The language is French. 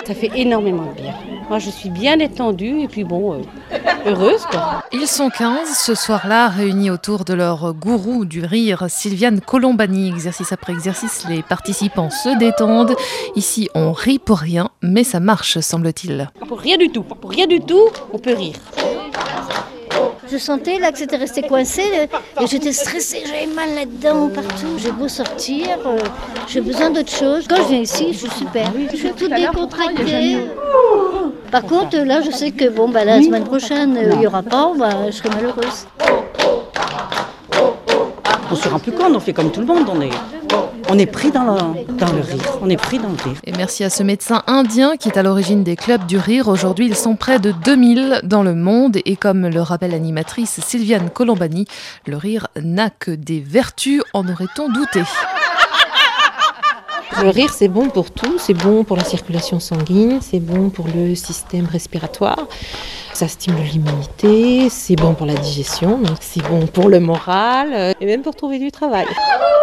Ça fait énormément de bien. Moi, je suis bien détendue et puis heureuse quoi. Ils sont 15 ce soir-là, réunis autour de leur gourou du rire, Sylviane Colombani. Exercice après exercice, les participants se détendent. Ici, on rit pour rien, mais ça marche, semble-t-il. Pour rien du tout, on peut rire. Je sentais là que c'était resté coincé et j'étais stressée, j'avais mal là-dedans partout. J'ai beau sortir, j'ai besoin d'autre chose. Quand je viens ici, je suis super. Je suis toute décontractée. Par contre, là, je sais que la semaine prochaine, il n'y aura pas, je serai malheureuse. On se rend plus compte, on fait comme tout le monde, on est pris dans le rire, on est pris dans le rire. Et merci à ce médecin indien qui est à l'origine des clubs du rire. Aujourd'hui, ils sont près de 2000 dans le monde. Et comme le rappelle l'animatrice Sylviane Colombani, le rire n'a que des vertus, en aurait-on douté. Le rire, c'est bon pour tout, c'est bon pour la circulation sanguine, c'est bon pour le système respiratoire, ça stimule l'immunité, c'est bon pour la digestion, donc c'est bon pour le moral et même pour trouver du travail.